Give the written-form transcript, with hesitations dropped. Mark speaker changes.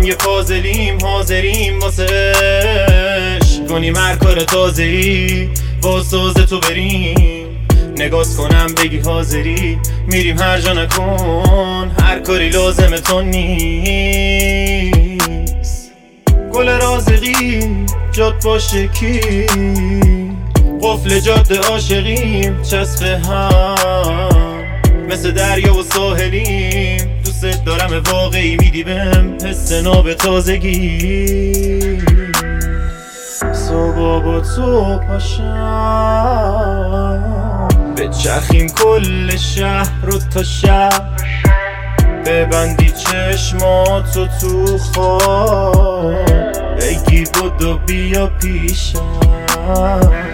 Speaker 1: یه فاضلیم حاضریم واسه عشق کنیم هر کار تازه‌ای با ساز تو بریم نگاز کنم بگی حاضری میریم هر جا نکن هر کاری لازم تو نیست گل رازقی جاد باشه کی قفل جاده عاشقیم چسب هم مثل دریا و ساحلیم دوست دارم واقعی میدی بهم حس ناب تازگی صبح با تو پاشم بچرخیم کل شهر رو تا شب ببندی چشماتو تو خواب بگی بدو بیا پیشم